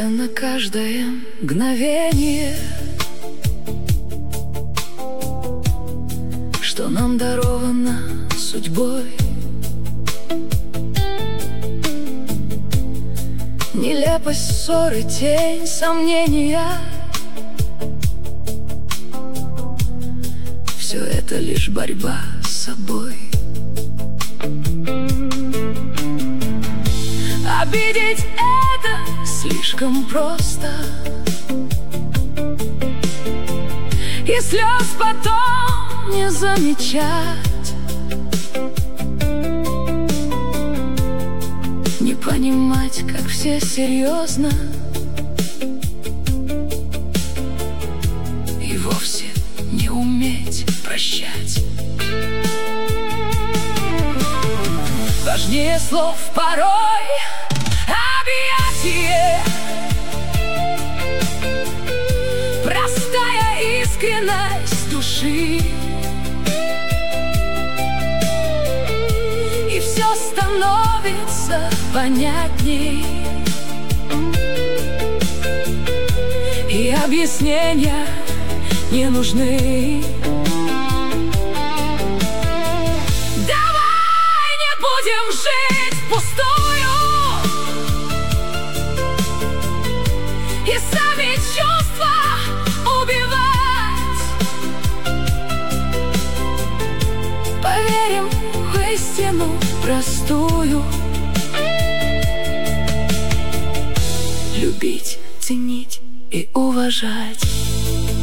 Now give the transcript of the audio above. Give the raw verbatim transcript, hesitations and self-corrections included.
ценно каждое мгновение, что нам даровано судьбой. Нелепость ссоры, тень сомнения — все это лишь борьба с собой. Обидеть это слишком просто, и слез потом не замечать. Не понимать, как все серьезно, и вовсе не уметь прощать. Важнее слов порой объятие, простая искренность души, и все становится понятней, и объяснения не нужны. Давай не будем жить впустую и сами чувства убивать. Поверим в истину простую: любить, ценить и уважать.